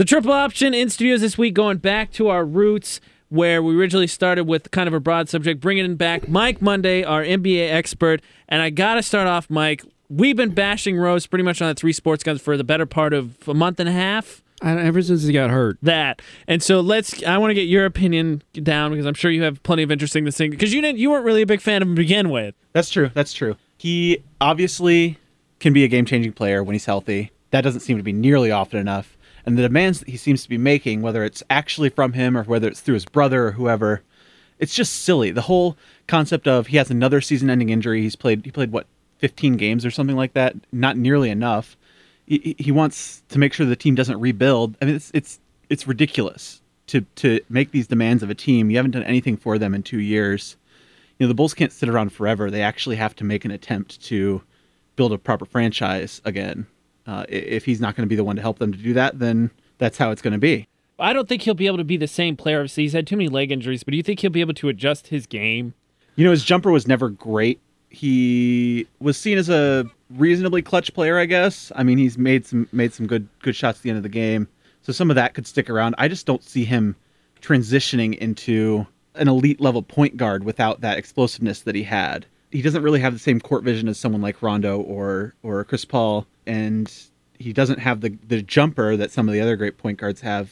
The Triple Option in studios this week, going back to our roots where we originally started with kind of a broad subject, bringing back Mike Monday, our NBA expert. And I got to start off, Mike. We've been bashing Rose pretty much on the Three Sports Guns for the better part of a month and a half. Ever since he got hurt. And so I want to get your opinion down because I'm sure you have plenty of interesting things because you weren't really a big fan of him to begin with. That's true. He obviously can be a game-changing player when he's healthy. That doesn't seem to be nearly often enough. And the demands that he seems to be making, whether it's actually from him or whether it's through his brother or whoever, it's just silly. The whole concept of he has another season-ending injury. He played what, 15 games or something like that? Not nearly enough. He wants to make sure the team doesn't rebuild. I mean, it's ridiculous to make these demands of a team. You haven't done anything for them in 2 years. You know, the Bulls can't sit around forever. They actually have to make an attempt to build a proper franchise again. If he's not going to be the one to help them to do that, then that's how it's going to be. I don't think he'll be able to be the same player. Obviously, he's had too many leg injuries, but do you think he'll be able to adjust his game? You know, his jumper was never great. He was seen as a reasonably clutch player, I guess. I mean, he's made some good shots at the end of the game. So some of that could stick around. I just don't see him transitioning into an elite level point guard without that explosiveness that he had. He doesn't really have the same court vision as someone like Rondo or Chris Paul, and he doesn't have the jumper that some of the other great point guards have.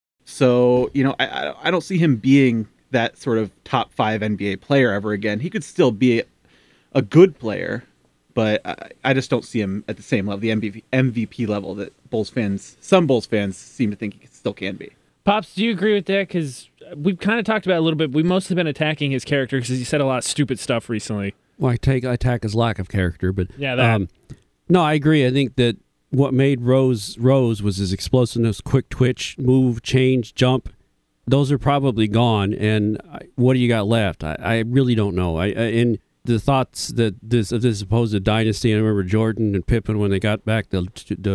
So, you know, I don't see him being that sort of top 5 NBA player ever again. He could still be a good player, but I just don't see him at the same level, the MVP level that some Bulls fans seem to think he still can be. Pops, do you agree with that? Because we've kind of talked about it a little bit. We've mostly been attacking his character because he said a lot of stupid stuff recently. Well, I attack his lack of character, but yeah, that. No, I agree. I think that what made Rose was his explosiveness, quick twitch, move, change, jump. Those are probably gone, and what do you got left? I really don't know. And the thoughts that this supposed dynasty, I remember Jordan and Pippen when they got back the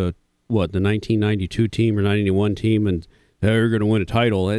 1992 team or 1991 team, and they're going to win a title.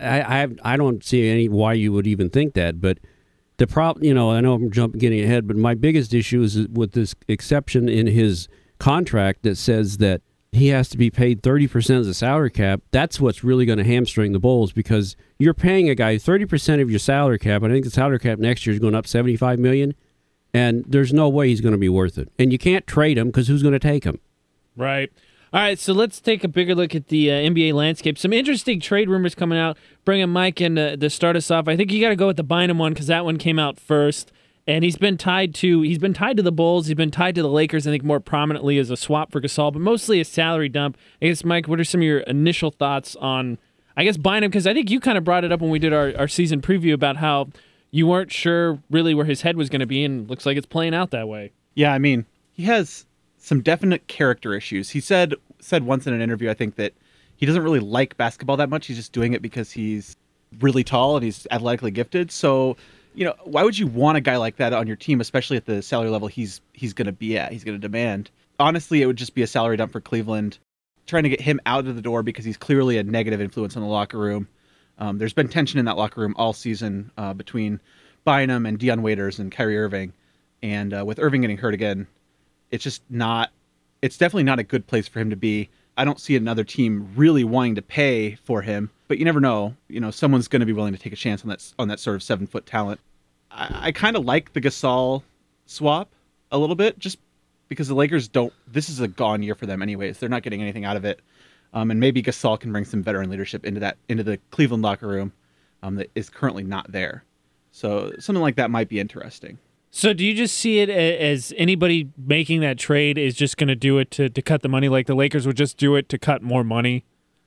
I don't see any why you would even think that. But the problem, you know, I know I'm getting ahead, but my biggest issue is with this exception in his contract that says that he has to be paid 30% of the salary cap. That's what's really going to hamstring the Bulls because you're paying a guy 30% of your salary cap. I think the salary cap next year is going up $75 million, and there's no way he's going to be worth it. And you can't trade him because who's going to take him? Right. All right, so let's take a bigger look at the NBA landscape. Some interesting trade rumors coming out. Bringing Mike in to start us off. I think you got to go with the Bynum one because that one came out first. And he's been tied to the Bulls. He's been tied to the Lakers, I think, more prominently as a swap for Gasol, but mostly a salary dump. I guess, Mike, what are some of your initial thoughts on, I guess, Bynum? Because I think you kind of brought it up when we did our season preview about how you weren't sure really where his head was going to be, and looks like it's playing out that way. Yeah, I mean, he has some definite character issues. He said once in an interview, I think, that he doesn't really like basketball that much. He's just doing it because he's really tall and he's athletically gifted. So, you know, why would you want a guy like that on your team, especially at the salary level he's going to be at, he's going to demand? Honestly, it would just be a salary dump for Cleveland, trying to get him out of the door because he's clearly a negative influence on the locker room. There's been tension in that locker room all season between Bynum and Dion Waiters and Kyrie Irving. And with Irving getting hurt again, it's definitely not a good place for him to be. I don't see another team really wanting to pay for him, but you never know. You know, someone's going to be willing to take a chance on that sort of 7-foot talent. I kind of like the Gasol swap a little bit, just because the Lakers this is a gone year for them anyways. They're not getting anything out of it. And maybe Gasol can bring some veteran leadership into the Cleveland locker room that is currently not there. So something like that might be interesting. So do you just see it as anybody making that trade is just going to do it to cut the money, like the Lakers would just do it to cut more money?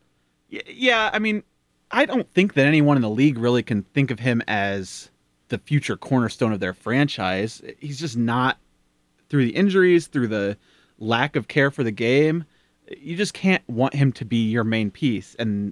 Yeah, I mean, I don't think that anyone in the league really can think of him as the future cornerstone of their franchise. He's just not, through the injuries, through the lack of care for the game. You just can't want him to be your main piece. And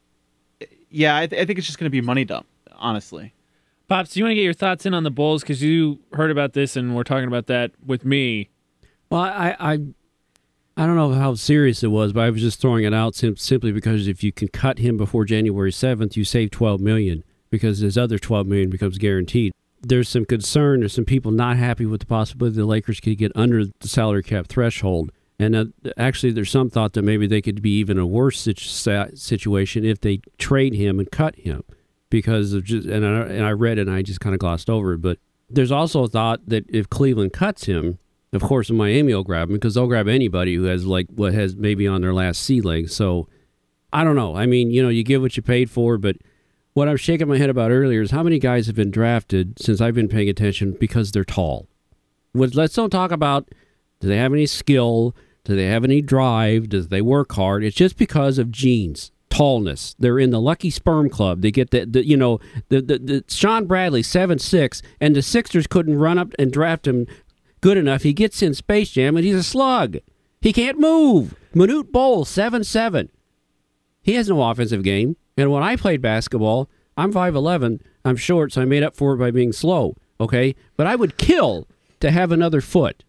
yeah, I think it's just going to be a money dump, honestly. Pops, do you want to get your thoughts in on the Bulls? Because you heard about this and we're talking about that with me. Well, I don't know how serious it was, but I was just throwing it out simply because if you can cut him before January 7th, you save $12 million because his other $12 million becomes guaranteed. There's some concern. There's some people not happy with the possibility the Lakers could get under the salary cap threshold. And actually, there's some thought that maybe they could be even a worse situation if they trade him and cut him, because of just. And I read it and I just kind of glossed over it. But there's also a thought that if Cleveland cuts him, of course, Miami will grab him because they'll grab anybody who has like what has maybe on their last sea leg. So I don't know. I mean, you get what you paid for, but what I'm shaking my head about earlier is how many guys have been drafted since I've been paying attention because they're tall. Let's don't talk about do they have any skill. Do they have any drive? Do they work hard? It's just because of genes, tallness. They're in the lucky sperm club. They get the Sean Bradley 7'6", and the Sixers couldn't run up and draft him good enough. He gets in Space Jam and he's a slug. He can't move. Manute Bol 7'7". He has no offensive game. And when I played basketball, I'm 5'11". I'm short, so I made up for it by being slow. Okay, but I would kill to have another foot.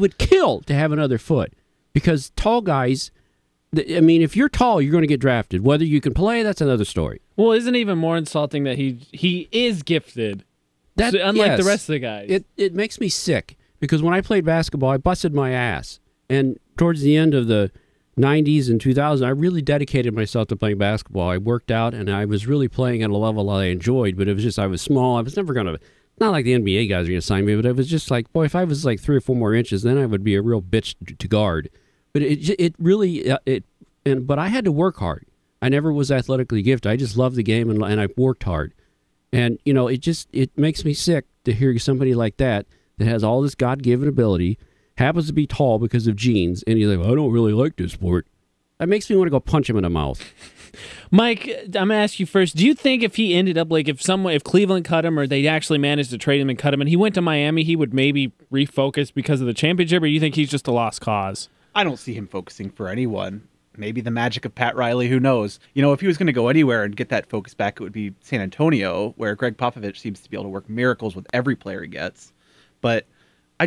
Because tall guys, I mean, if you're tall, you're going to get drafted. Whether you can play, that's another story. Well, isn't it even more insulting that he is gifted, unlike the rest of the guys? It makes me sick, because when I played basketball, I busted my ass. And towards the end of the 90s and 2000s, I really dedicated myself to playing basketball. I worked out, and I was really playing at a level I enjoyed, but it was just I was small. I was never going to... Not like the NBA guys are going to sign me, but it was just like, boy, if I was like 3 or 4 more inches, then I would be a real bitch to guard. But but I had to work hard. I never was athletically gifted. I just loved the game and I worked hard. And, it makes me sick to hear somebody like that has all this God-given ability, happens to be tall because of genes, and he's like, well, I don't really like this sport. That makes me want to go punch him in the mouth. Mike, I'm going to ask you first. Do you think if he ended up, like, if Cleveland cut him or they actually managed to trade him and cut him and he went to Miami, he would maybe refocus because of the championship, or you think he's just a lost cause? I don't see him focusing for anyone. Maybe the magic of Pat Riley, who knows? If he was going to go anywhere and get that focus back, it would be San Antonio, where Greg Popovich seems to be able to work miracles with every player he gets. But I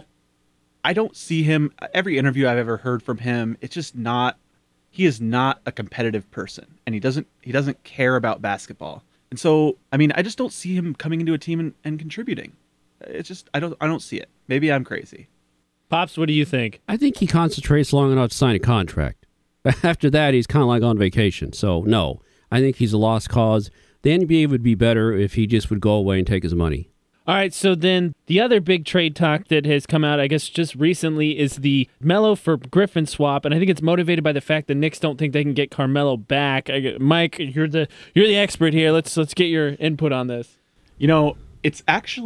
don't see him. Every interview I've ever heard from him, it's just not. He is not a competitive person, and he doesn't care about basketball. And so, I mean, I just don't see him coming into a team and contributing. It's just I don't see it. Maybe I'm crazy. Pops, what do you think? I think he concentrates long enough to sign a contract. After that, he's kind of like on vacation. So, no, I think he's a lost cause. The NBA would be better if he just would go away and take his money. All right, so then the other big trade talk that has come out, I guess just recently, is the Melo for Griffin swap, and I think it's motivated by the fact the Knicks don't think they can get Carmelo back. Mike, you're the expert here. Let's get your input on this. It's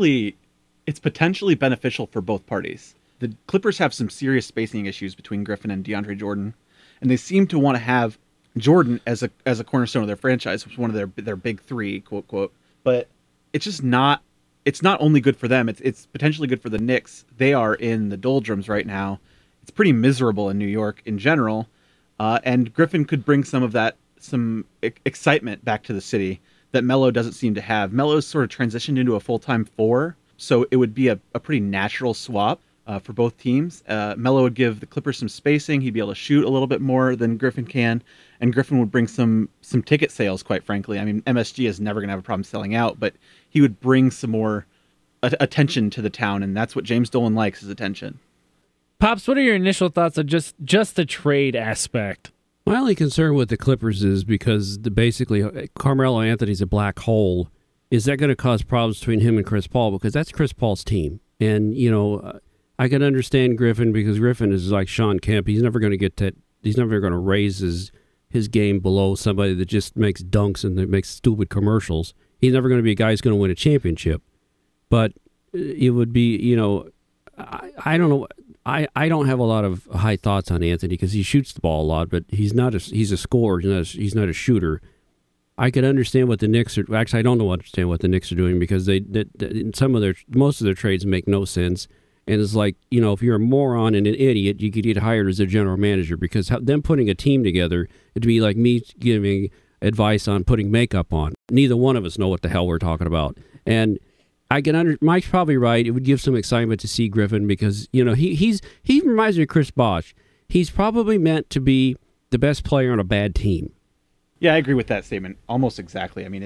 potentially beneficial for both parties. The Clippers have some serious spacing issues between Griffin and DeAndre Jordan, and they seem to want to have Jordan as a cornerstone of their franchise, which is one of their big three, quote quote. But it's just not. It's not only good for them, it's potentially good for the Knicks. They are in the doldrums right now. It's pretty miserable in New York in general. And Griffin could bring some excitement back to the city that Melo doesn't seem to have. Melo's sort of transitioned into a full-time 4, so it would be a pretty natural swap for both teams. Melo would give the Clippers some spacing. He'd be able to shoot a little bit more than Griffin can, and Griffin would bring some ticket sales, quite frankly. I mean, MSG is never going to have a problem selling out, but he would bring some more attention to the town, and that's what James Dolan likes, is attention. Pops, what are your initial thoughts on just the trade aspect? My only concern with the Clippers is because basically Carmelo Anthony's a black hole. Is that going to cause problems between him and Chris Paul? Because that's Chris Paul's team. And, I can understand Griffin because Griffin is like Sean Kemp. He's never going to get that. He's never going to raise his game below somebody that just makes dunks and that makes stupid commercials. He's never going to be a guy who's going to win a championship. But it would be, I don't know. I don't have a lot of high thoughts on Anthony because he shoots the ball a lot, but he's a scorer. He's not a shooter. I could understand what the Knicks are. Actually, I don't understand what the Knicks are doing because most of their trades make no sense. And it's like, if you're a moron and an idiot, you could get hired as a general manager because them putting a team together, it'd be like me giving advice on putting makeup on. Neither one of us know what the hell we're talking about. And Mike's probably right. It would give some excitement to see Griffin because, he reminds me of Chris Bosh. He's probably meant to be the best player on a bad team. Yeah, I agree with that statement almost exactly. I mean,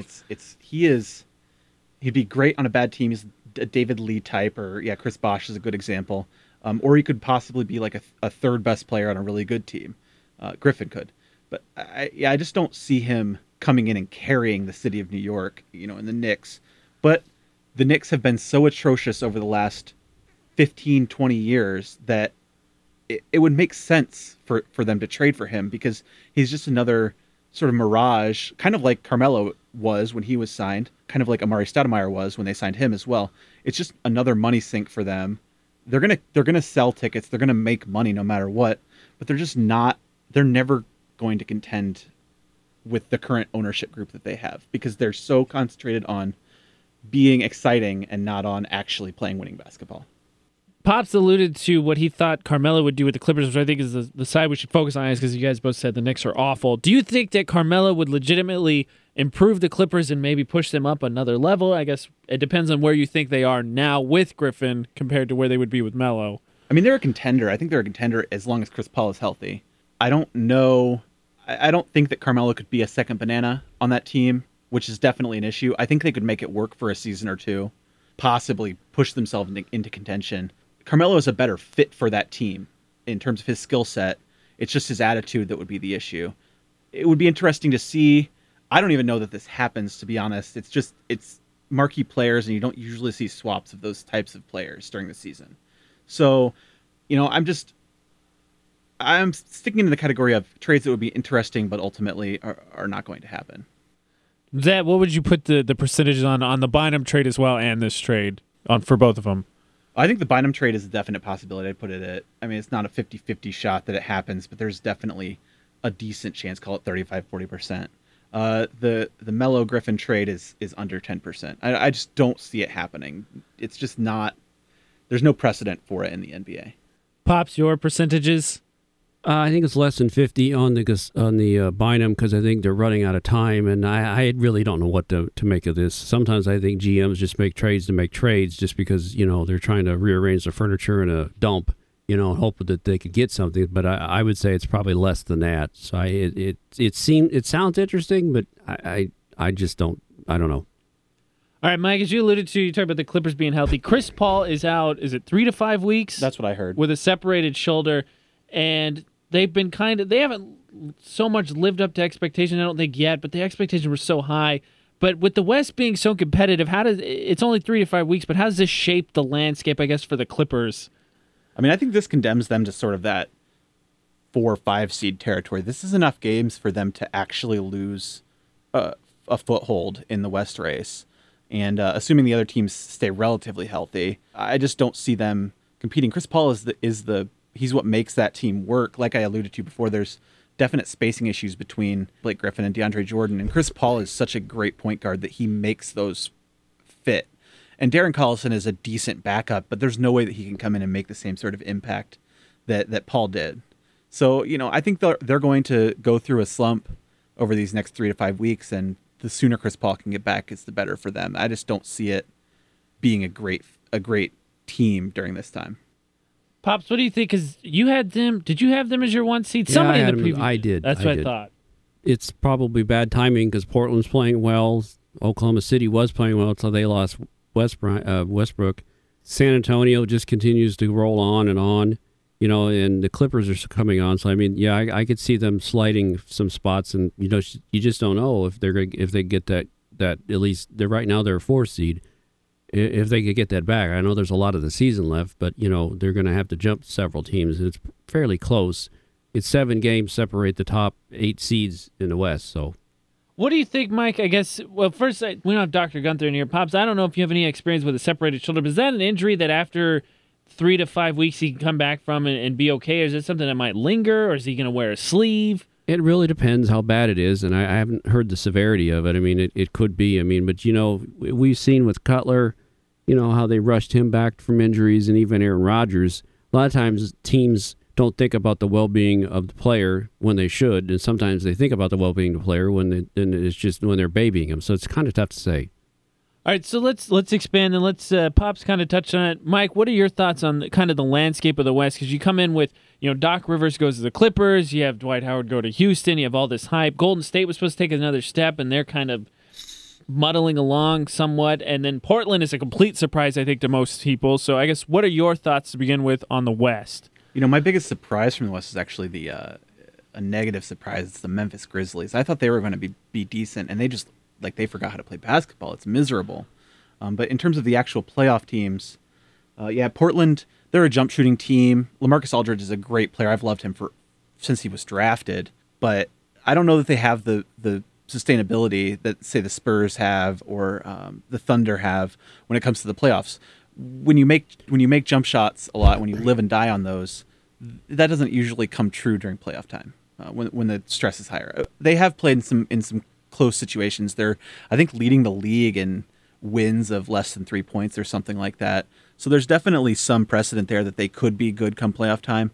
he'd be great on a bad team. He's a David Lee type, or Chris Bosh is a good example. or he could possibly be like a third best player on a really good team. Griffin could, but I just don't see him coming in and carrying the city of New York, in the Knicks. But the Knicks have been so atrocious over the last 15, 20 years that it would make sense for them to trade for him, because he's just another sort of mirage, kind of like Carmelo was when he was signed, kind of like Amari Stoudemire was when they signed him as well. It's just another money sink for them. They're gonna sell tickets. They're gonna make money no matter what, but they're never going to contend with the current ownership group that they have, because they're so concentrated on being exciting and not on actually playing winning basketball. Pops alluded to what he thought Carmelo would do with the Clippers, which I think is the side we should focus on, because you guys both said the Knicks are awful. Do you think that Carmelo would legitimately improve the Clippers and maybe push them up another level? I guess it depends on where you think they are now with Griffin compared to where they would be with Melo. I mean, they're a contender. I think they're a contender as long as Chris Paul is healthy. I don't know. I don't think that Carmelo could be a second banana on that team, which is definitely an issue. I think they could make it work for a season or two, possibly push themselves into contention. Carmelo is a better fit for that team in terms of his skill set. It's just his attitude that would be the issue. It would be interesting to see. I don't even know that this happens, to be honest. It's marquee players, and you don't usually see swaps of those types of players during the season. So, I'm sticking in the category of trades that would be interesting, but ultimately are not going to happen. What would you put the percentages on the Bynum trade as well and this trade for both of them? I think the Bynum trade is a definite possibility. I'd put it at, it's not a 50-50 shot that it happens, but there's definitely a decent chance, call it 35-40%. The Melo Griffin trade is under 10%. I just don't see it happening. It's just not, there's no precedent for it in the NBA. Pops, your percentages? I think it's less than 50 on the Bynum, because I think they're running out of time, and I really don't know what to make of this. Sometimes I think GMs just make trades to make trades just because, they're trying to rearrange the furniture in a dump, and hope that they could get something. But I would say it's probably less than that. So it sounds interesting, but I just don't know. All right, Mike, as you alluded to, you talked about the Clippers being healthy. Chris Paul is out, is it 3 to 5 weeks? That's what I heard. With a separated shoulder. And they've been they haven't so much lived up to expectation, I don't think, yet, but the expectations were so high. But with the West being so competitive, it's only 3 to 5 weeks, but how does this shape the landscape, I guess, for the Clippers? I think this condemns them to sort of that 4 or 5 seed territory. This is enough games for them to actually lose a foothold in the West race. And assuming the other teams stay relatively healthy, I just don't see them competing. Chris Paul he's what makes that team work. Like I alluded to before, there's definite spacing issues between Blake Griffin and DeAndre Jordan, and Chris Paul is such a great point guard that he makes those fit. And Darren Collison is a decent backup, but there's no way that he can come in and make the same sort of impact that Paul did. So, I think they're going to go through a slump over these next 3 to 5 weeks, and the sooner Chris Paul can get back, it's the better for them. I just don't see it being a great team during this time. Pops, what do you think? Because you had them. Did you have them as your 1 seed? Somebody in the preview. I did. That's what I thought. It's probably bad timing because Portland's playing well. Oklahoma City was playing well until they lost Westbrook. San Antonio just continues to roll on, and the Clippers are coming on. So I could see them sliding some spots, and you just don't know if they get that at least. Right now they're a 4 seed. If they could get that back. I know there's a lot of the season left, but, they're going to have to jump several teams. It's fairly close. It's 7 games separate the top 8 seeds in the West. So, what do you think, Mike? I guess, well, first, we don't have Dr. Gunther in here. Pops, I don't know if you have any experience with a separated shoulder, but is that an injury that after 3 to 5 weeks he can come back from and be okay? Or is it something that might linger, or is he going to wear a sleeve? It really depends how bad it is, and I haven't heard the severity of it. It could be. But, we've seen with Cutler, how they rushed him back from injuries, and even Aaron Rodgers. A lot of times teams don't think about the well-being of the player when they should, and sometimes they think about the well-being of the player when it's just when they're babying him. So it's kind of tough to say. All right, so let's expand, and let's Pops kind of touched on it. Mike, what are your thoughts on kind of the landscape of the West? Because you come in with, Doc Rivers goes to the Clippers, you have Dwight Howard go to Houston, you have all this hype. Golden State was supposed to take another step, and they're kind of muddling along somewhat, and then Portland is a complete surprise, I think, to most people. So I guess what are your thoughts to begin with on the West? My biggest surprise from the West is actually a negative surprise. It's the Memphis Grizzlies. I thought they were going to be decent, and they forgot how to play basketball. It's miserable. But in terms of the actual playoff teams, Portland, they're a jump shooting team. LaMarcus Aldridge is a great player. I've loved him since he was drafted, but I don't know that they have the sustainability that, say, the Spurs have or the Thunder have when it comes to the playoffs. When you make jump shots a lot, when you live and die on those, that doesn't usually come true during playoff time when the stress is higher. They have played in some close situations. They're, I think, leading the league in wins of less than 3 points or something like that. So there's definitely some precedent there that they could be good come playoff time.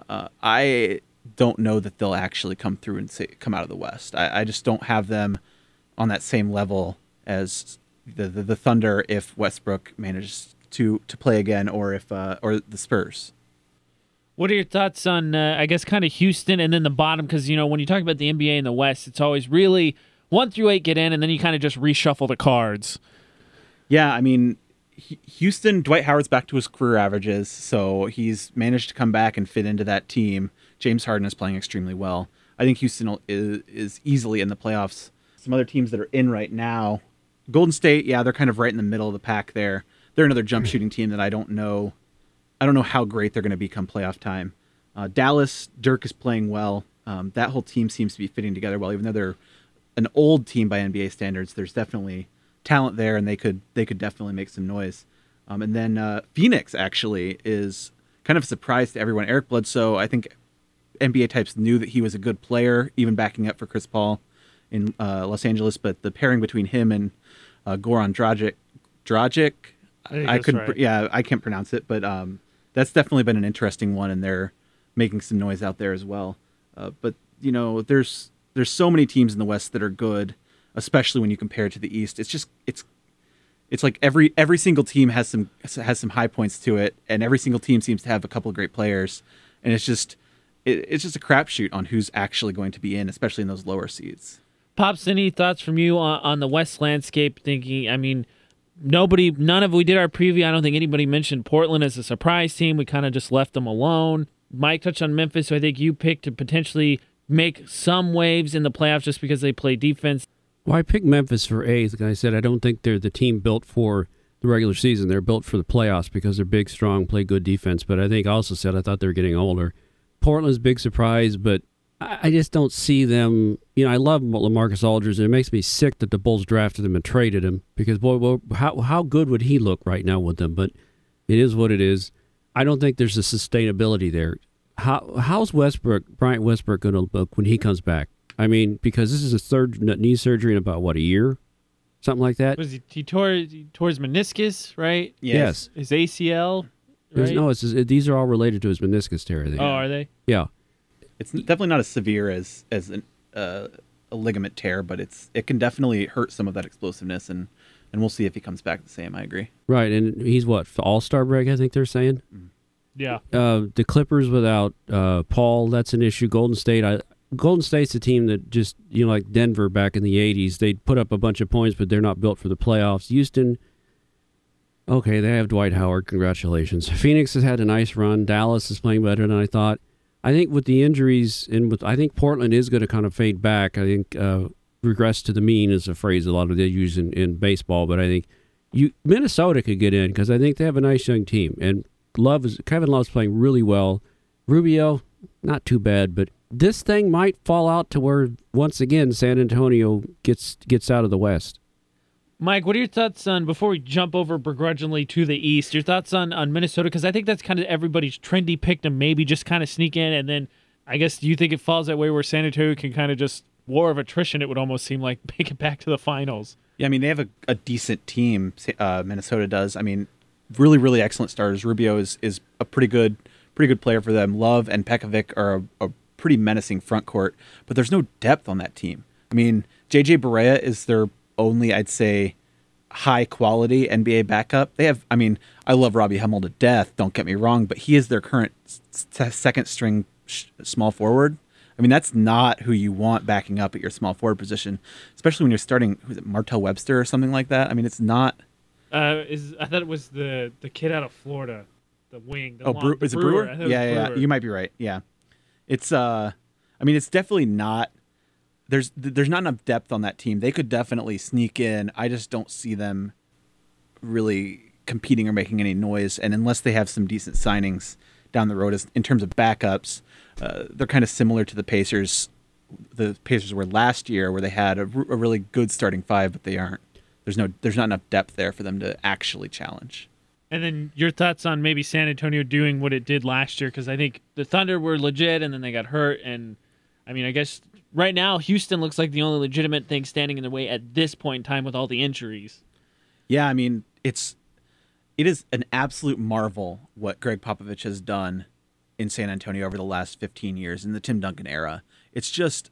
I don't know that they'll actually come through and come out of the West. I just don't have them on that same level as the Thunder if Westbrook manages to play again, or the Spurs. What are your thoughts on, I guess, kind of Houston and then the bottom? Because, when you talk about the NBA in the West, it's always really 1 through 8 get in, and then you kind of just reshuffle the cards. Yeah, I mean, Houston, Dwight Howard's back to his career averages, so he's managed to come back and fit into that team. James Harden is playing extremely well. I think Houston is easily in the playoffs. Some other teams that are in right now, Golden State, yeah, they're kind of right in the middle of the pack there. They're another jump shooting team that I don't know how great they're going to become playoff time. Dallas, Dirk is playing well. That whole team seems to be fitting together well, even though they're an old team by NBA standards. There's definitely talent there, and they could definitely make some noise. And then Phoenix actually is kind of a surprise to everyone. Eric Bledsoe, I think NBA types knew that he was a good player, even backing up for Chris Paul in Los Angeles. But the pairing between him and Goran Dragic, I couldn't, right. Yeah, I can't pronounce it, but that's definitely been an interesting one, and they're making some noise out there as well. But there's so many teams in the West that are good, especially when you compare it to the East. It's like every single team has some high points to it, and every single team seems to have a couple of great players, and it's just a crapshoot on who's actually going to be in, especially in those lower seeds. Pops, any thoughts from you on the West landscape? Thinking, I mean, we did our preview. I don't think anybody mentioned Portland as a surprise team. We kind of just left them alone. Mike touched on Memphis, so I think you picked to potentially make some waves in the playoffs just because they play defense. Well, I picked Memphis for eighth. Like I said, I don't think they're the team built for the regular season. They're built for the playoffs because they're big, strong, play good defense. But I think I also said I thought they were getting older. Portland's a big surprise, but I just don't see them. I love LaMarcus Aldridge, and it makes me sick that the Bulls drafted him and traded him because, boy, how good would he look right now with them? But it is what it is. I don't think there's a sustainability there. How's Bryant Westbrook going to look when he comes back? I mean, because this is a third knee surgery in about, a year? Something like that? He tore his meniscus, right? Yes. His ACL, right? No, these are all related to his meniscus tear. Oh, are they? Yeah. It's definitely not as severe as a ligament tear, but it can definitely hurt some of that explosiveness, and we'll see if he comes back the same. I agree. Right, and he's All-Star break, I think they're saying? Yeah. The Clippers without Paul, that's an issue. Golden State's a team that just, like Denver back in the 80s, they'd put up a bunch of points, but they're not built for the playoffs. Houston, okay, they have Dwight Howard. Congratulations. Phoenix has had a nice run. Dallas is playing better than I thought. I think with the injuries, I think Portland is going to kind of fade back. I think regress to the mean is a phrase a lot of they use in baseball, but I think Minnesota could get in because I think they have a nice young team. And Kevin Love's playing really well. Rubio, not too bad, but this thing might fall out to where, once again, San Antonio gets out of the West. Mike, what are your thoughts on, before we jump over begrudgingly to the East, your thoughts on Minnesota? Because I think that's kind of everybody's trendy pick to maybe just kind of sneak in, and then I guess do you think it falls that way where San Antonio can kind of just, war of attrition, it would almost seem like, make it back to the finals? Yeah, I mean, they have a decent team, Minnesota does. I mean, really, really excellent starters. Rubio is a pretty good player for them. Love and Pekovic are a pretty menacing front court, but there's no depth on that team. I mean, JJ Barea is their only, I'd say, high quality NBA backup. I love Robbie Hummel to death, don't get me wrong, but he is their current second string small forward. I mean, that's not who you want backing up at your small forward position, especially when you're starting, who's it, Martell Webster or something like that. I mean, it's not. I thought it was the kid out of Florida, the wing. Is it Brewer? Yeah. You might be right. Yeah, it's. I mean, it's definitely not. There's not enough depth on that team. They could definitely sneak in. I just don't see them really competing or making any noise. And unless they have some decent signings down the road, in terms of backups, they're kind of similar to the Pacers. The Pacers were last year, where they had a really good starting five, but they aren't. There's not enough depth there for them to actually challenge. And then your thoughts on maybe San Antonio doing what it did last year, because I think the Thunder were legit, and then they got hurt. And I mean, I guess right now Houston looks like the only legitimate thing standing in their way at this point in time with all the injuries. Yeah, I mean, it is an absolute marvel what Greg Popovich has done in San Antonio over the last 15 years in the Tim Duncan era. It's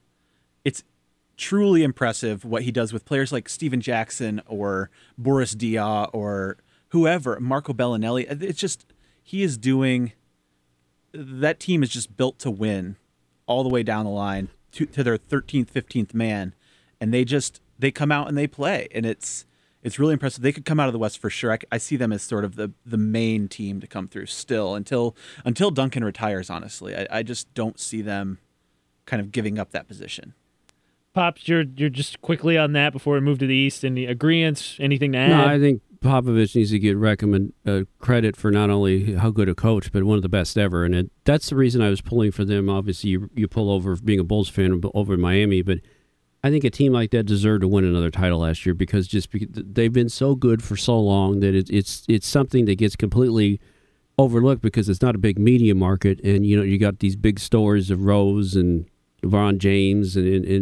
truly impressive what he does with players like Steven Jackson or Boris Diaw or whoever, Marco Bellinelli. It's just, he is doing, that team is just built to win all the way down the line to their 13th, 15th man. And they come out and they play. And it's really impressive. They could come out of the West for sure. I see them as sort of the main team to come through still until Duncan retires, honestly. I just don't see them kind of giving up that position. Pops, you're just quickly on that before we move to the East. Any agreements? Anything to add? No, I think Popovich needs to get credit for not only how good a coach, but one of the best ever. And that's the reason I was pulling for them. Obviously, you pull over being a Bulls fan over in Miami, but I think a team like that deserved to win another title last year because they've been so good for so long that it's something that gets completely overlooked because it's not a big media market, and you got these big stories of Rose and LeBron James,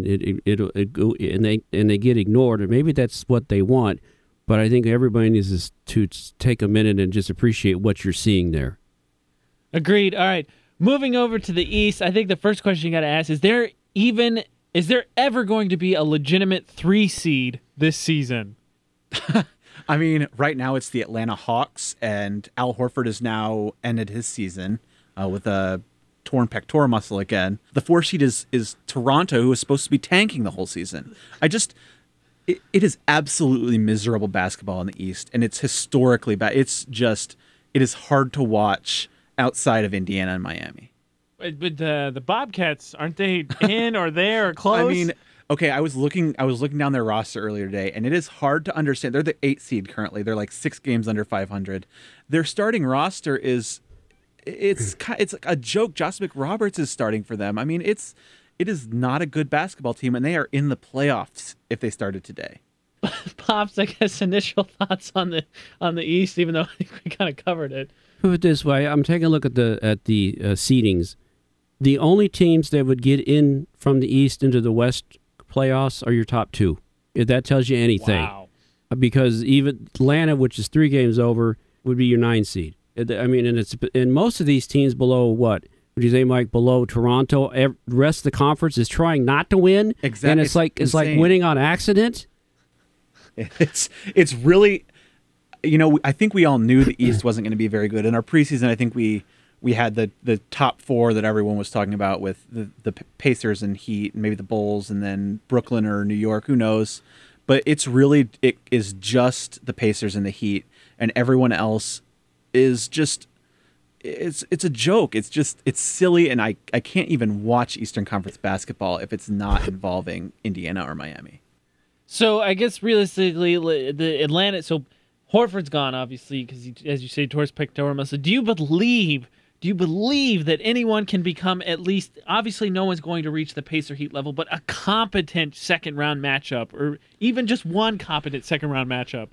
and they get ignored, and maybe that's what they want. But I think everybody needs to take a minute and just appreciate what you're seeing there. Agreed. All right, moving over to the East. I think the first question you got to ask is there ever going to be a legitimate 3 seed this season? I mean, right now it's the Atlanta Hawks, and Al Horford has now ended his season with a torn pectoral muscle again. The 4 seed is Toronto, who is supposed to be tanking the whole season. It is absolutely miserable basketball in the East, and it's historically bad. It is hard to watch outside of Indiana and Miami. But the Bobcats, aren't they in or there or close? I mean, okay, I was looking down their roster earlier today, and it is hard to understand. They're the 8 seed currently. They're like 6 games under 500. Their starting roster it's like a joke. Josh McRoberts is starting for them. I mean, it is not a good basketball team, and they are in the playoffs if they started today. Pops, I guess initial thoughts on the East, even though I think we kind of covered it. Put it this way: I'm taking a look at the seedings. The only teams that would get in from the East into the West playoffs are your top 2. If that tells you anything. Wow. Because even Atlanta, which is 3 games over, would be your 9 seed. I mean, and most of these teams below what? Would you say, Mike, below Toronto? The rest of the conference is trying not to win. Exactly. And it's like winning on accident. It's really, I think we all knew the East wasn't going to be very good. In our preseason, I think we had the top 4 that everyone was talking about with the Pacers and Heat and maybe the Bulls and then Brooklyn or New York, who knows. But it is just the Pacers and the Heat, and everyone else is just, it's a joke. It's silly, and I can't even watch Eastern Conference basketball if it's not involving Indiana or Miami. So I guess realistically, the Atlanta, so Horford's gone, obviously, because as you say, tore his pectoral muscle. Do you believe that anyone can become at least, obviously no one's going to reach the Pacer Heat level, but a competent second-round matchup, or even just one competent second-round matchup?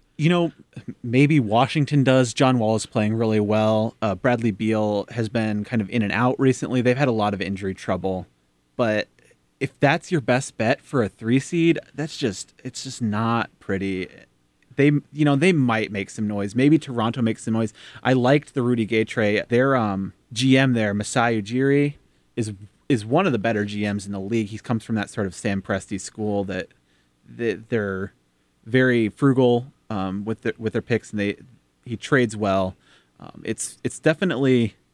Maybe Washington does. John Wall is playing really well. Bradley Beal has been kind of in and out recently. They've had a lot of injury trouble. But if that's your best bet for a 3 seed, it's just not pretty. They might make some noise. Maybe Toronto makes some noise. I liked the Rudy Gay trade. Their GM there, Masai Ujiri, is one of the better GMs in the league. He comes from that sort of Sam Presti school that they're very frugal with their picks, and he trades well. It's definitely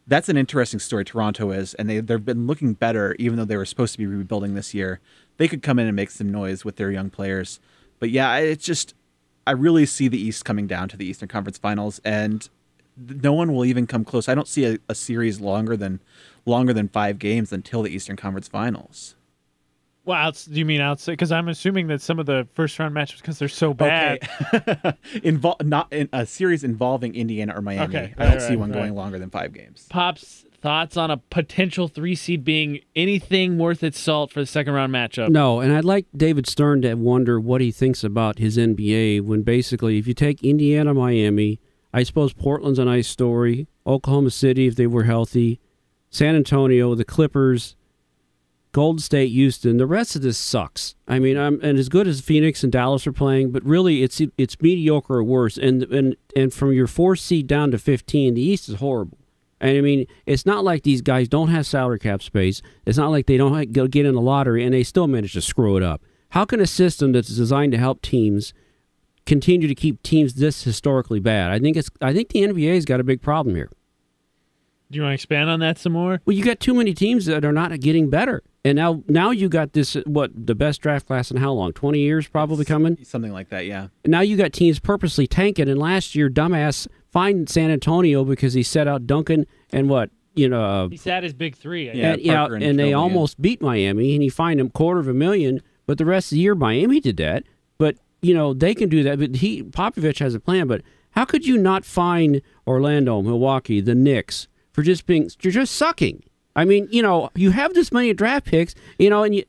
that's an interesting story. Toronto is, and they've been looking better, even though they were supposed to be rebuilding this year. They could come in and make some noise with their young players. But yeah, it's just I really see the East coming down to the Eastern Conference Finals, and no one will even come close. I don't see a series longer than 5 games until the Eastern Conference Finals. Well, do you mean outside? Because I'm assuming that some of the first round matchups, because they're so bad. Okay. Not in a series involving Indiana or Miami. Okay. I don't see one going longer than 5 games. Pops, thoughts on a potential 3 seed being anything worth its salt for the second round matchup? No, and I'd like David Stern to wonder what he thinks about his NBA when basically if you take Indiana, Miami, I suppose Portland's a nice story, Oklahoma City if they were healthy, San Antonio, the Clippers, Golden State, Houston, the rest of this sucks. I mean, and as good as Phoenix and Dallas are playing, but really it's mediocre or worse. And from your 4th seed down to 15, the East is horrible. And I mean, it's not like these guys don't have salary cap space. It's not like they don't get in the lottery and they still manage to screw it up. How can a system that's designed to help teams continue to keep teams this historically bad? I think the NBA's got a big problem here. Do you want to expand on that some more? Well, you got too many teams that are not getting better. And now you got this, the best draft class in how long? 20 years probably coming? Something like that, yeah. Now you got teams purposely tanking, and last year, dumbass fined San Antonio because he set out Duncan and he sat his big 3. And they almost beat Miami, and he fined him $250,000, but the rest of the year, Miami did that. But, they can do that, but Popovich has a plan, but how could you not fine Orlando, Milwaukee, the Knicks, for you're just sucking? I mean, you have this many draft picks, and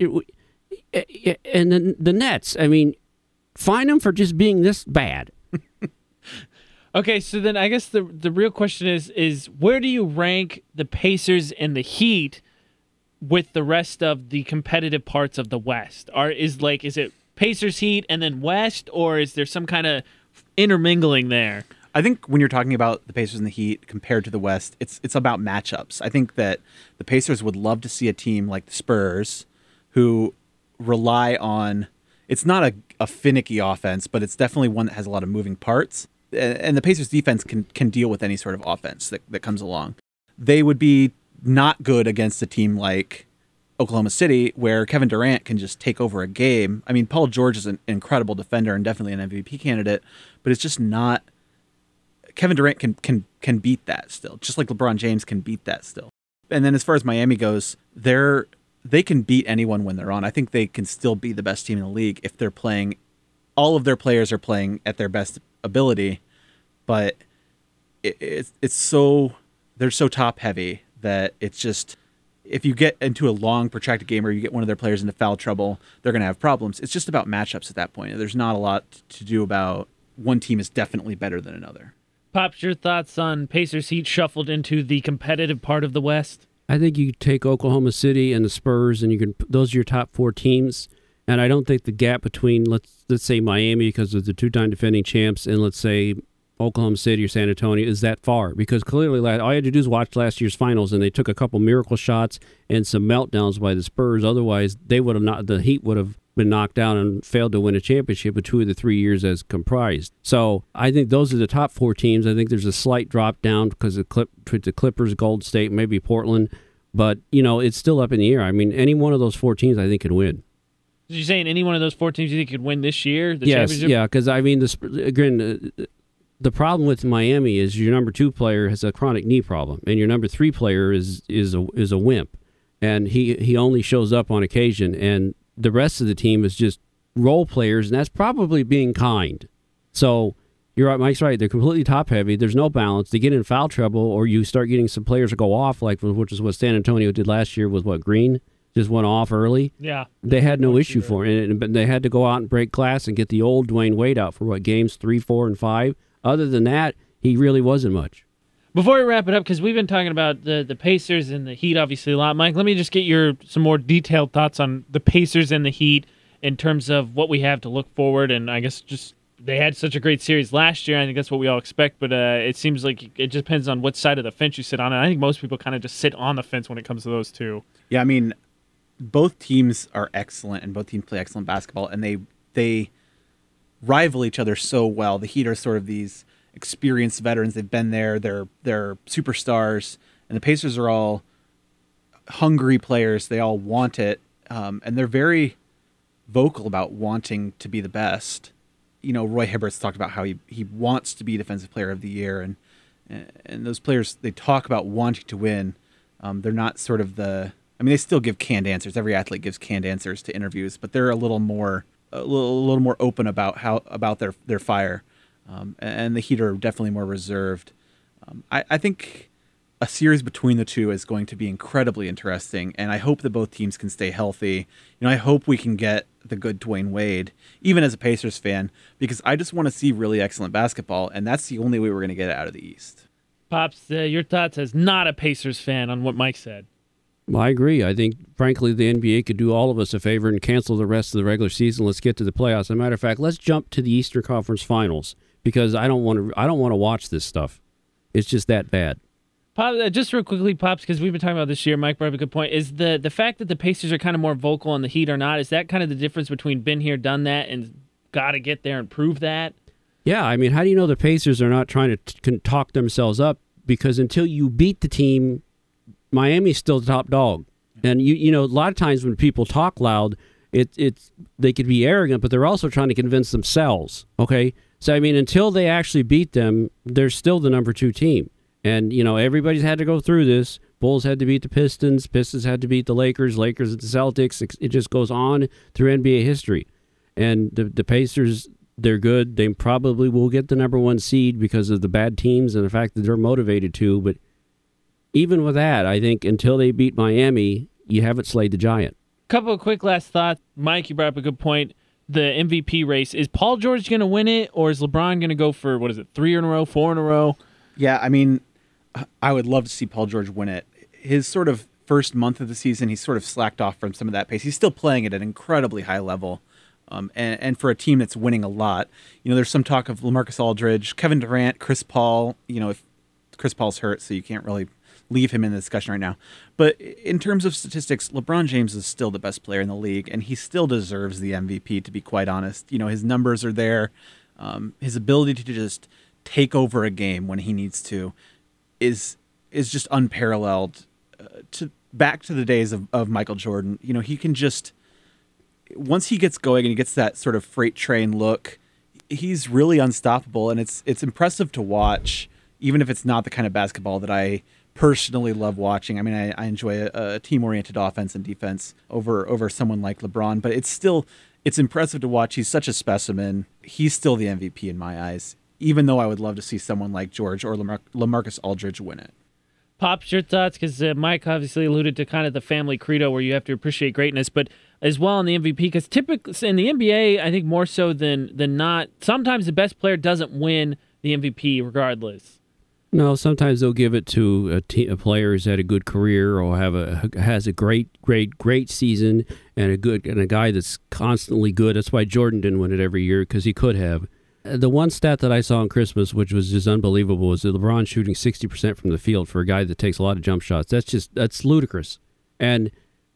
then the Nets. I mean, fine them for just being this bad. Okay, so then I guess the real question is where do you rank the Pacers and the Heat with the rest of the competitive parts of the West? Is it Pacers, Heat, and then West, or is there some kind of intermingling there? I think when you're talking about the Pacers and the Heat compared to the West, it's about matchups. I think that the Pacers would love to see a team like the Spurs who rely on, it's not a finicky offense, but it's definitely one that has a lot of moving parts. And the Pacers defense can deal with any sort of offense that comes along. They would be not good against a team like Oklahoma City, where Kevin Durant can just take over a game. I mean, Paul George is an incredible defender and definitely an MVP candidate, but it's just not. Kevin Durant can beat that still, just like LeBron James can beat that still. And then as far as Miami goes, they can beat anyone when they're on. I think they can still be the best team in the league if they're playing. All of their players are playing at their best ability, but they're so top heavy that it's just, if you get into a long protracted game or you get one of their players into foul trouble, they're going to have problems. It's just about matchups at that point. There's not a lot to do about one team is definitely better than another. Pops, your thoughts on Pacers Heat shuffled into the competitive part of the West? I think you take Oklahoma City and the Spurs, and those are your top 4 teams. And I don't think the gap between let's say Miami, because of the 2-time defending champs, and let's say Oklahoma City or San Antonio is that far. Because clearly, all you had to do is watch last year's finals, and they took a couple miracle shots and some meltdowns by the Spurs. Otherwise, the Heat would have been knocked out and failed to win a championship in 2 of the 3 years as comprised. So I think those are the top 4 teams. I think there's a slight drop down because of the Clippers, Golden State, maybe Portland. But, it's still up in the air. I mean, any one of those 4 teams I think can win. Did you saying any one of those 4 teams you think could win this year? Yes, yeah, because I mean, the problem with Miami is your number 2 player has a chronic knee problem, and your number 3 player is a wimp, and he only shows up on occasion, and the rest of the team is just role players, and that's probably being kind. So you're right, Mike's right. They're completely top heavy. There's no balance. They get in foul trouble, or you start getting some players to go off, which is what San Antonio did last year with Green. Just went off early. Yeah. They had no issue for it, but they had to go out and break glass and get the old Dwayne Wade out for games 3, 4, and 5. Other than that, he really wasn't much. Before we wrap it up, because we've been talking about the Pacers and the Heat obviously a lot, Mike, let me just get some more detailed thoughts on the Pacers and the Heat in terms of what we have to look forward. And I guess just they had such a great series last year. I think that's what we all expect, but it seems like it just depends on what side of the fence you sit on. And I think most people kind of just sit on the fence when it comes to those two. Yeah, I mean, both teams are excellent, and both teams play excellent basketball, and they rival each other so well. The Heat are sort of these experienced veterans. They've been there. They're superstars, And the Pacers are all hungry players. They all want it. And they're very vocal about wanting to be the best. You know, Roy Hibbert's talked about how he wants to be Defensive Player of the Year. And those players, they talk about wanting to win. They're not sort of they still give canned answers. Every athlete gives canned answers to interviews, but they're a little more open about their fire. And the Heat are definitely more reserved. I think a series between the two is going to be incredibly interesting, and I hope that both teams can stay healthy. You know, I hope we can get the good Dwayne Wade, even as a Pacers fan, because I just want to see really excellent basketball, and that's the only way we're going to get it out of the East. Pops, your thoughts as not a Pacers fan on what Mike said. Well, I agree. I think, frankly, the NBA could do all of us a favor and cancel the rest of the regular season. Let's get to the playoffs. As a matter of fact, let's jump to the Eastern Conference Finals, because I don't want to watch this stuff. It's just that bad. Pop, just real quickly, Pops, because we've been talking about this year, Mike brought up a good point. Is the fact that the Pacers are kind of more vocal on the Heat or not, is that kind of the difference between been here, done that, and got to get there and prove that? Yeah, I mean, how do you know the Pacers are not trying to talk themselves up? Because until you beat the team, Miami's still the top dog. And you know, a lot of times when people talk loud, they could be arrogant, but they're also trying to convince themselves. Okay, so I mean, until they actually beat them, they're still the number 2 team. And you know, everybody's had to go through this. Bulls had to beat the Pistons. Pistons had to beat the Lakers. Lakers at the Celtics. It just goes on through NBA history. And the Pacers, they're good. They probably will get the number 1 seed because of the bad teams and the fact that they're motivated to. But even with that, I think until they beat Miami, you haven't slayed the giant. Couple of quick last thoughts. Mike, you brought up a good point. The MVP race. Is Paul George going to win it, or is LeBron going to go for, 3 in a row, 4 in a row? Yeah, I mean, I would love to see Paul George win it. His sort of first month of the season, he's sort of slacked off from some of that pace. He's still playing at an incredibly high level. And for a team that's winning a lot, you know, there's some talk of LaMarcus Aldridge, Kevin Durant, Chris Paul. You know, if Chris Paul's hurt, so you can't really leave him in the discussion right now. But in terms of statistics, LeBron James is still the best player in the league, and he still deserves the MVP, to be quite honest. You know, his numbers are there. His ability to just take over a game when he needs to is just unparalleled. Back to the days of Michael Jordan. You know, he can just, once he gets going and he gets that sort of freight train look, he's really unstoppable, and it's impressive to watch, even if it's not the kind of basketball that I personally love watching. I mean, I enjoy a team-oriented offense and defense over someone like LeBron, but it's impressive to watch. He's such a specimen. He's still the MVP in my eyes, even though I would love to see someone like George or LaMarcus Aldridge win it. Pops, your thoughts? Because Mike obviously alluded to kind of the family credo where you have to appreciate greatness, but as well in the MVP, because typically in the NBA, I think more so than not, sometimes the best player doesn't win the MVP regardless. No, sometimes they'll give it to a player who's had a good career or has a great season and a guy that's constantly good. That's why Jordan didn't win it every year, because he could have. The one stat that I saw on Christmas, which was just unbelievable, was that LeBron shooting 60% from the field for a guy that takes a lot of jump shots. That's ludicrous. And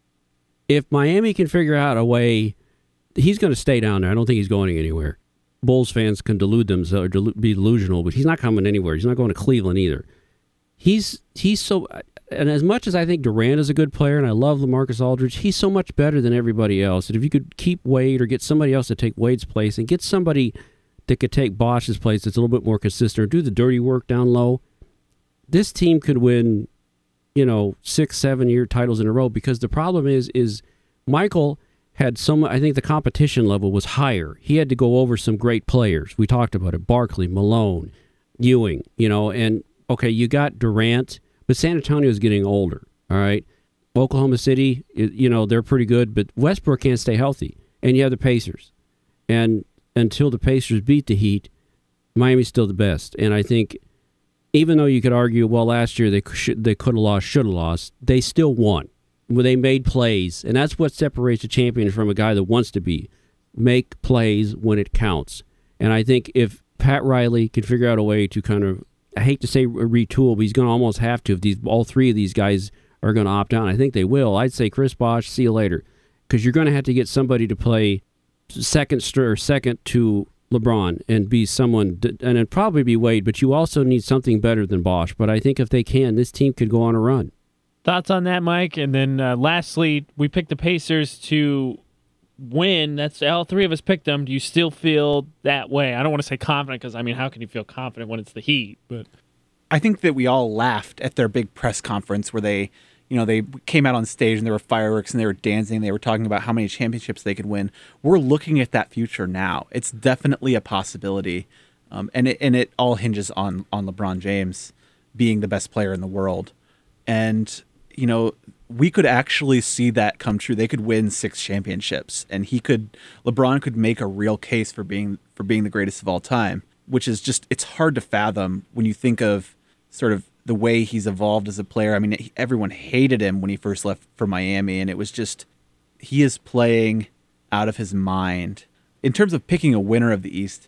if Miami can figure out a way, he's going to stay down there. I don't think he's going anywhere. Bulls fans can delude themselves or be delusional, but he's not coming anywhere. He's not going to Cleveland either. He's so, and as much as I think Durant is a good player, and I love LaMarcus Aldridge, he's so much better than everybody else. And if you could keep Wade or get somebody else to take Wade's place and get somebody that could take Bosch's place that's a little bit more consistent or do the dirty work down low, this team could win, 6-7 year titles in a row. Because the problem is Michael had I think the competition level was higher. He had to go over some great players. We talked about it. Barkley, Malone, Ewing, and okay, you got Durant, but San Antonio's getting older, all right? Oklahoma City, they're pretty good, but Westbrook can't stay healthy. And you have the Pacers. And until the Pacers beat the Heat, Miami's still the best. And I think even though you could argue, well, last year they could have lost, should have lost, they still won. Where they made plays, and that's what separates a champion from a guy that wants to make plays when it counts. And I think if Pat Riley can figure out a way to kind of, I hate to say retool, but he's going to almost have to if all three of these guys are going to opt out. I think they will. I'd say Chris Bosh, see you later, because you're going to have to get somebody to play second to LeBron and be someone, and it'd probably be Wade, but you also need something better than Bosch. But I think if they can, this team could go on a run. Thoughts on that, Mike? And then lastly, we picked the Pacers to win. That's all three of us picked them. Do you still feel that way? I don't want to say confident because, I mean, how can you feel confident when it's the Heat? But I think that we all laughed at their big press conference where they came out on stage and there were fireworks and they were dancing. They were talking about how many championships they could win. We're looking at that future now. It's definitely a possibility, and it all hinges on LeBron James being the best player in the world. And we could actually see that come true. They could win 6 championships, and LeBron could make a real case for being the greatest of all time, which is just, it's hard to fathom when you think of sort of the way he's evolved as a player. I mean, everyone hated him when he first left for Miami, and it was just, he is playing out of his mind. In terms of picking a winner of the East,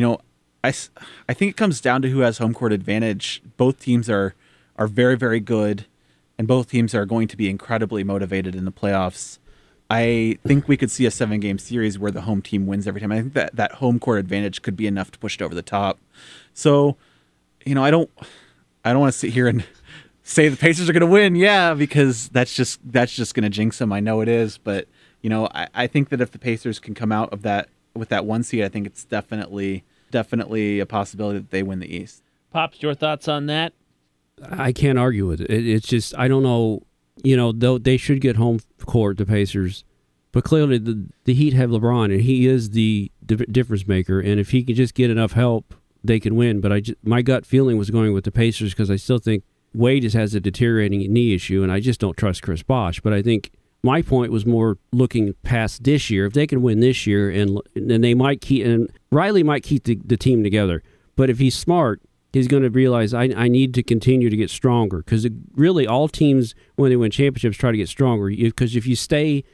I think it comes down to who has home court advantage. Both teams are very, very good, and both teams are going to be incredibly motivated in the playoffs. I think we could see a 7-game series where the home team wins every time. I think that home court advantage could be enough to push it over the top. So, I don't want to sit here and say the Pacers are going to win, because that's just going to jinx them. I know it is, but I think that if the Pacers can come out of that with that 1 seed, I think it's definitely a possibility that they win the East. Pops, your thoughts on that? I can't argue with it. It's just, I don't know. Though they should get home court, the Pacers, but clearly the Heat have LeBron, and he is the difference maker. And if he can just get enough help, they can win. But my gut feeling was going with the Pacers because I still think Wade just has a deteriorating knee issue, and I just don't trust Chris Bosh. But I think my point was more looking past this year. If they can win this year, and they might keep, and Riley might keep the team together. But if he's smart, he's going to realize I need to continue to get stronger, because really all teams, when they win championships, try to get stronger. Because if you stay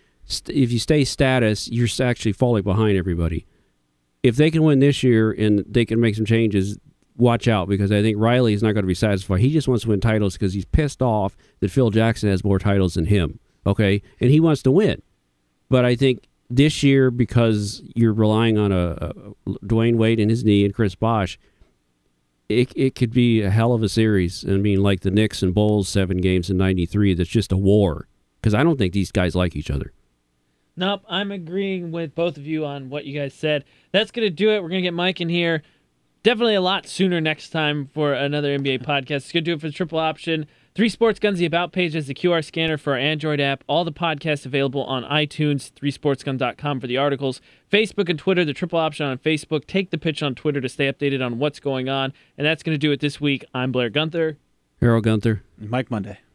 status, you're actually falling behind everybody. If they can win this year and they can make some changes, watch out, because I think Riley is not going to be satisfied. He just wants to win titles because he's pissed off that Phil Jackson has more titles than him. Okay, and he wants to win. But I think this year, because you're relying on a Dwayne Wade and his knee and Chris Bosh, it could be a hell of a series. I mean, like the Knicks and Bulls 7 games in '93. That's just a war, because I don't think these guys like each other. Nope, I'm agreeing with both of you on what you guys said. That's going to do it. We're going to get Mike in here definitely a lot sooner next time for another NBA podcast. It's going to do it for the Triple Option. 3 Sports Guns, the About page has the QR scanner for our Android app. All the podcasts available on iTunes, 3sportsgun.com for the articles. Facebook and Twitter, the Triple Option on Facebook. Take the Pitch on Twitter to stay updated on what's going on. And that's going to do it this week. I'm Blair Gunther. Harold Gunther. Mike Monday.